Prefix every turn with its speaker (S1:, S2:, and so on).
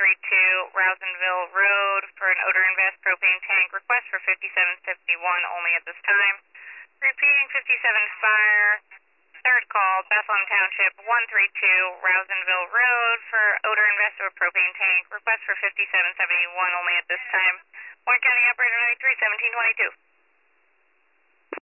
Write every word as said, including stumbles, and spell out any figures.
S1: three two Rousensville Road for an Odor Invest propane tank. Request for fifty-seven fifty-one only at this time. Repeating fifty-seven Fire. Third call, Bethlehem Township, one three two Rousensville Road for Odor Invest or propane tank. Request for fifty-seven seventy-one only at this time. Warren County Operator ninety-three seventeen twenty-two.